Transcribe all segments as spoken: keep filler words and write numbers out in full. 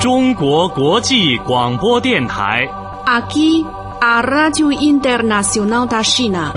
中国国际广播电台 Aqui, a Rádio Internacional da China.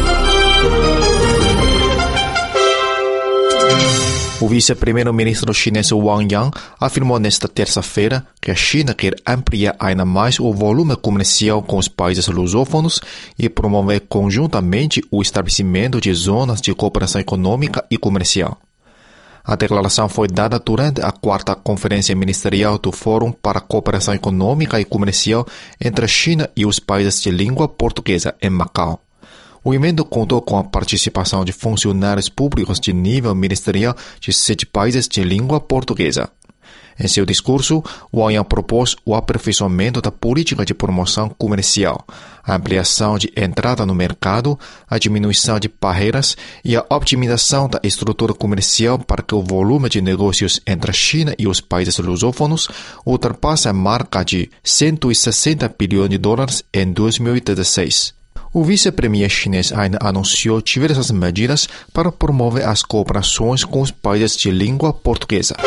O vice-primeiro-ministro chinês Wang Yang afirmou nesta terça-feira que a China quer ampliar ainda mais o volume comercial com os países lusófonos e promover conjuntamente o estabelecimento de zonas de cooperação econômica e comercial. A declaração foi dada durante a quarta Conferência Ministerial do Fórum para a Cooperação Econômica e Comercial entre a China e os países de língua portuguesa em Macau. O evento contou com a participação de funcionários públicos de nível ministerial de sete países de língua portuguesa. Em seu discurso, Wang Yang propôs o aperfeiçoamento da política de promoção comercial, a ampliação de entrada no mercado, a diminuição de barreiras e a optimização da estrutura comercial para que o volume de negócios entre a China e os países lusófonos ultrapasse a marca de cento e sessenta bilhões de dólares em dois mil e dezesseis. O vice-premier chinês ainda anunciou diversas medidas para promover as cooperações com os países de língua portuguesa.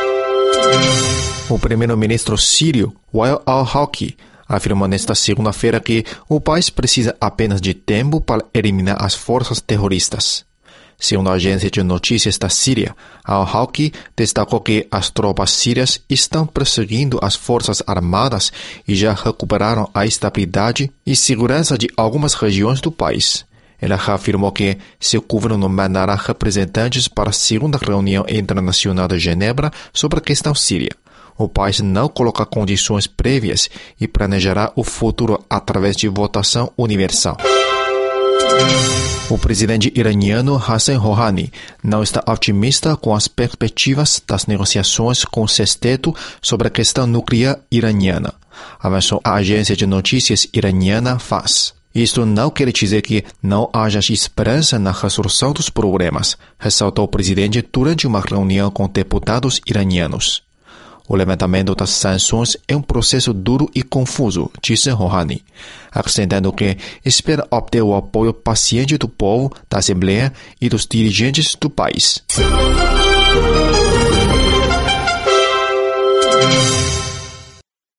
O primeiro-ministro sírio, Wael al-Hawki, afirmou nesta segunda-feira que o país precisa apenas de tempo para eliminar as forças terroristas. Segundo a agência de notícias da Síria, al-Hawki destacou que as tropas sírias estão perseguindo as forças armadas e já recuperaram a estabilidade e segurança de algumas regiões do país. Ele afirmou que seu governo mandará representantes para a segunda reunião internacional de Genebra sobre a questão síria. O país não coloca condições prévias e planejará o futuro através de votação universal. O presidente iraniano Hassan Rouhani não está otimista com as perspectivas das negociações com o sexteto sobre a questão nuclear iraniana, avançou a agência de notícias iraniana F A S. Isto não quer dizer que não haja esperança na resolução dos problemas, ressaltou o presidente durante uma reunião com deputados iranianos. O levantamento das sanções é um processo duro e confuso, disse Rouhani, acrescentando que espera obter o apoio paciente do povo, da Assembleia e dos dirigentes do país.